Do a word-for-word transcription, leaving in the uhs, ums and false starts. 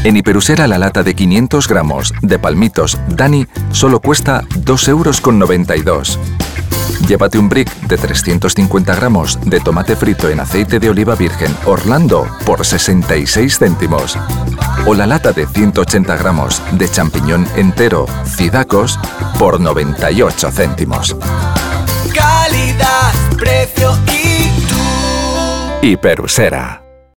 En Hiperusera la lata de quinientos gramos de palmitos Dani solo cuesta dos euros con noventa y dos. Llévate un brick de trescientos cincuenta gramos de tomate frito en aceite de oliva virgen Orlando por sesenta y seis céntimos. O la lata de ciento ochenta gramos de champiñón entero Cidacos por noventa y ocho céntimos. Calidad, precio y tú. Hiperusera.